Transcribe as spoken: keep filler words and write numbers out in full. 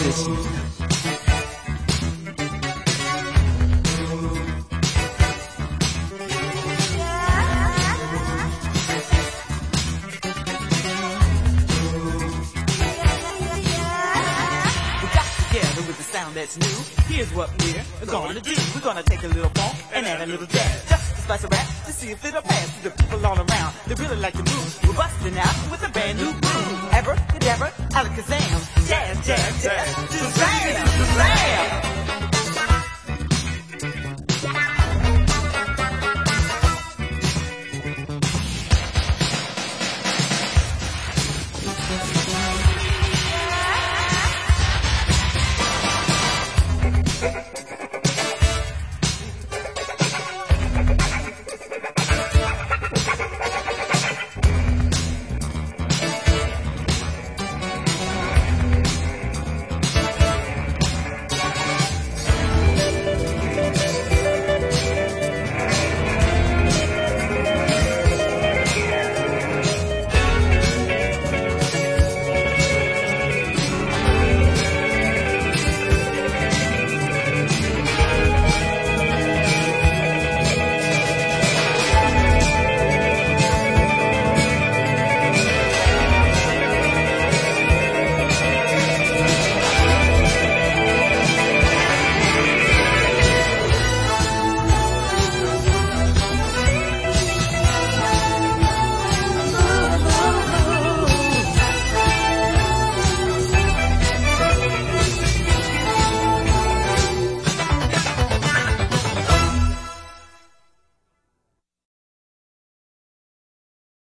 City. With the sound that's new, here's what we're gonna do. We're gonna take a little funk and add a little jazz. Just to spice a rap to see if it'll pass to the people all around. They really like the move. We're busting out with a brand new groove. Ever, ever, Alakazam. Jazz, jazz, jazz, jazz.